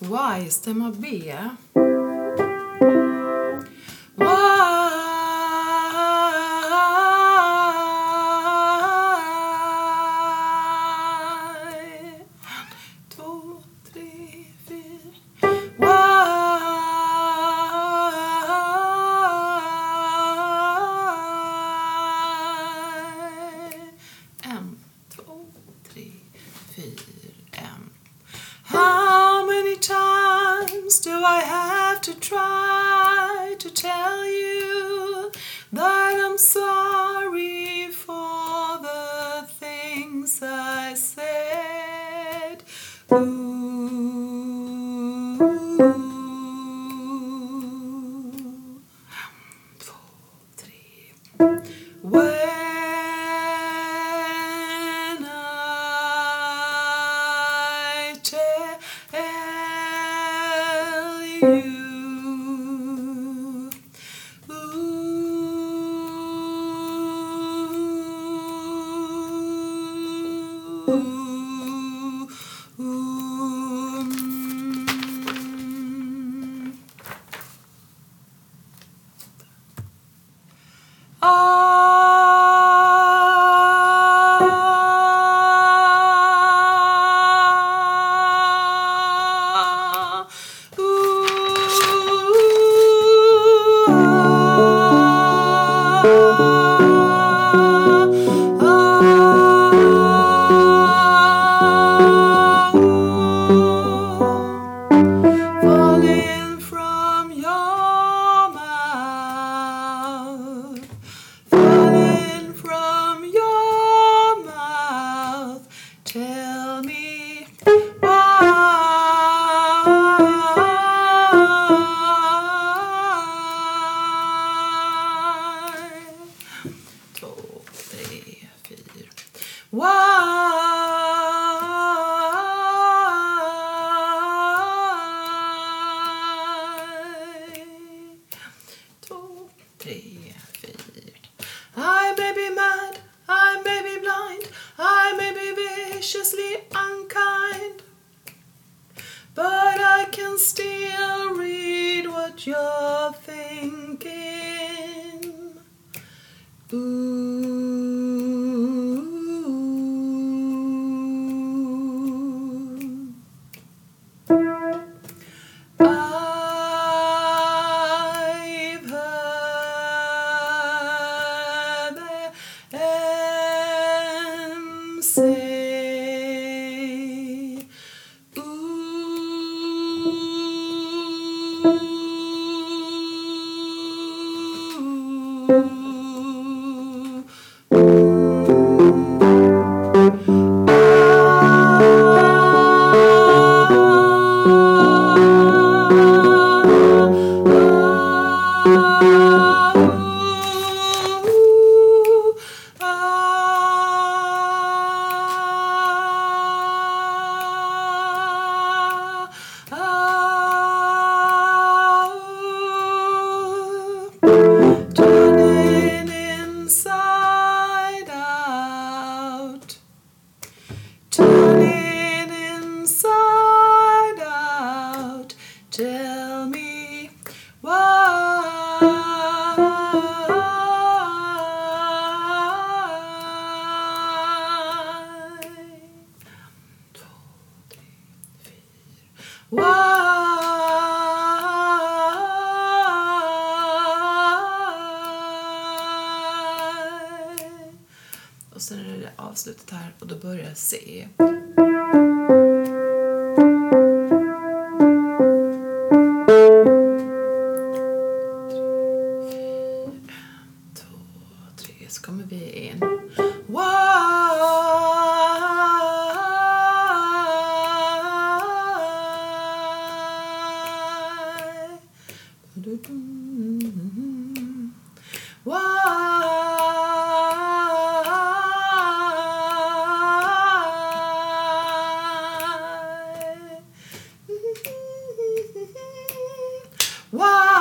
Y, stämma B. Y. 2, 3, 4. En, 2, 3, 4. How many times do I have to try to tell you that I'm sorry for the things I said? Ooh. 2, 3. When I tell you, falling from your mouth, falling from your mouth. Tell me why. 2, 3, 4. Why? 2, 3, 4. I may be mad, I may be blind, I may be viciously unkind, but I can still read what you're thinking. Ooh. I've heard them say, turning inside out, turning inside out. Tell me why. 2, 3, 4. Why? Och sen är det avslutet här och då börjar C. Så kommer vi in. Why?